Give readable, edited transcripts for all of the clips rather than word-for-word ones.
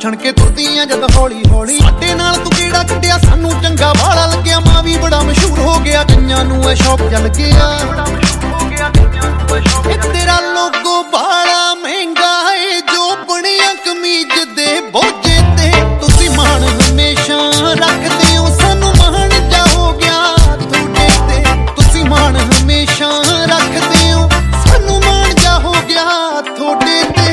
ਛਣ ਕੇ ਤੁਰਦੀਆਂ ਜਦ ਹੌਲੀ ਹੌਲੀ। ਸਾਡੇ ਨਾਲ ਤੂੰ ਕਿਹੜਾ ਕੱਢਿਆ ਸਾਨੂੰ ਚੰਗਾ ਵਾਲਾ ਲੱਗਿਆ। ਮਾਂ ਵੀ ਬੜਾ ਮਸ਼ਹੂਰ ਹੋ ਗਿਆ, ਕਈਆਂ ਨੂੰ ਇਹ ਸ਼ੌਕ ਚੱਲ ਗਿਆ। ਤੇਰਾ ਲੋਗੋ ਬਾਲਾ ਮਹਿੰਗਾ ਏ ਜੋ ਬਣਿਆ ਕਮੀਜ਼ ਦੇ ਬੋਝੇ ਤੇ। ਤੁਸੀਂ ਮਾਣ ਹਮੇਸ਼ਾ ਰੱਖਦੇ ਹੋ, ਸਾਨੂੰ ਮਾਣ ਜਾ ਹੋ ਗਿਆ ਤੁਹਾਡੇ ਤੇ। ਤੁਸੀਂ ਮਾਣ ਹਮੇਸ਼ਾ ਰੱਖਦੇ ਹੋ, ਸਾਨੂੰ ਮਾਣ ਜਾ ਹੋ ਗਿਆ ਤੁਹਾਡੇ ਤੇ।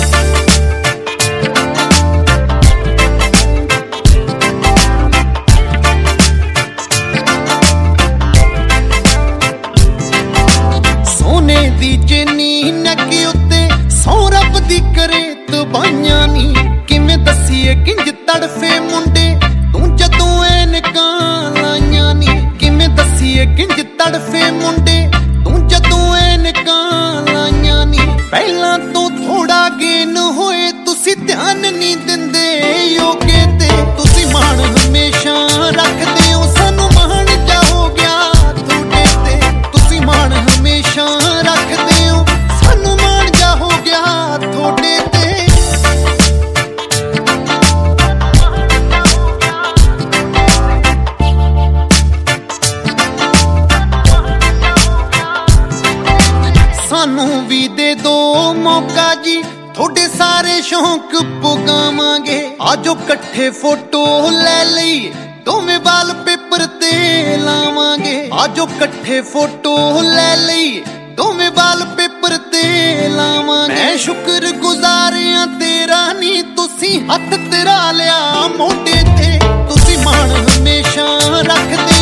ਸੋਨੇ ਦੀ ਚੈਨੀ ਨੱਕ ਉੱਤੇ ਸੌ ਰੱਬ ਦੀ ਕਰੇ ਤਬਾਈਆਂ ਨੀ। ਕਿਵੇਂ ਦੱਸੀਏ ਕਿੰਜ ਤੜਫੇ ਮੁੰਡੇ ਤੂੰ ਜਦੋਂ ਐਨਕਾਂ ਲਾਈਆਂ ਨੀ। ਕਿਵੇਂ ਦੱਸੀਏ ਕਿੰਜ ਤੜਫੇ ਮੁੰਡੇ ਤੂੰ ਜਦੋਂ ਐਨਕਾਂ ਲਾਈਆਂ ਨੀ। ਪਹਿਲਾਂ ਤੋਂ ਥੋੜਾ ਗੇਨ ਹੋਏ ਤੁਸੀਂ ਧਿਆਨ ਨਹੀਂ ਦਿੰਦੇ ਯੋਗੇ ਤੇ। ਤੁਸੀਂ ਮਾਣ ਹਮੇਸ਼ਾ ਰੱਖਦੇ ਹੋ, ਸਾਨੂੰ ਮਾਣ ਜਾ ਹੋ ਗਿਆ ਤੁਹਾਡੇ ਤੇ। ਤੁਸੀਂ ਮਾਣ ਹਮੇਸ਼ਾ ਰੱਖਦੇ ਹੋ, ਸਾਨੂੰ ਮਾਣ ਜਾ ਹੋ ਗਿਆ ਤੁਹਾਡੇ ਤੇ। ਸਾਨੂੰ ਵੀ ਦੇ ਦੋ ਮੌਕਾ ਜੀ, ਤੁਹਾਡੇ ਸਾਰੇ ਸ਼ੌਂਕ ਪੁਗਾਵਾਂਗੇ। ਆਜੋ ਇਕੱਠੇ ਫੋਟੋ ਲੈ ਲਈਏ, ਦੋਵੇਂ ਵਾਲਪੇਪਰ ਤੇ ਲਾਵਾਂਗੇ। ਆਜੋ ਇਕੱਠੇ ਫੋਟੋ ਲੈ ਲਈਏ, ਦੋਵੇਂ ਵਾਲਪੇਪਰ ਤੇ ਲਾਵਾਂਗੇ। ਮੈਂ ਸ਼ੁਕਰ ਗੁਜ਼ਾਰਿਆ ਤੇਰਾ ਨੀ, ਤੁਸੀਂ ਹੱਥ ਤੇਰਾ ਲਿਆ ਮੋਢੇ ਤੇ। ਤੁਸੀਂ ਮਾਣ ਹਮੇਸ਼ਾ ਰੱਖਦੇ